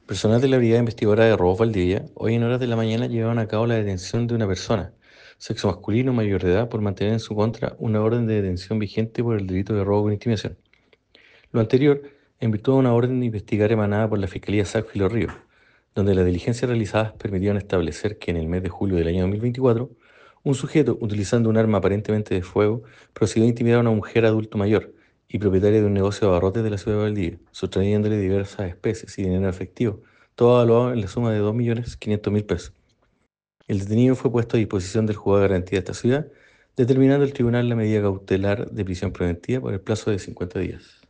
Personal de la Brigada Investigadora de Robos Valdivia, hoy en horas de la mañana llevaron a cabo la detención de una persona, sexo masculino mayor de edad, por mantener en su contra una orden de detención vigente por el delito de robo con intimidación. Lo anterior en virtud de una orden de investigar emanada por la Fiscalía SAC Los Ríos, donde las diligencias realizadas permitieron establecer que en el mes de julio del año 2024, un sujeto, utilizando un arma aparentemente de fuego, procedió a intimidar a una mujer adulto mayor y propietaria de un negocio de abarrotes de la ciudad de Valdivia, sustrayéndole diversas especies y dinero efectivo, todo evaluado en la suma de 2.500.000 pesos. El detenido fue puesto a disposición del juzgado de garantía de esta ciudad, determinando el tribunal la medida cautelar de prisión preventiva por el plazo de 50 días.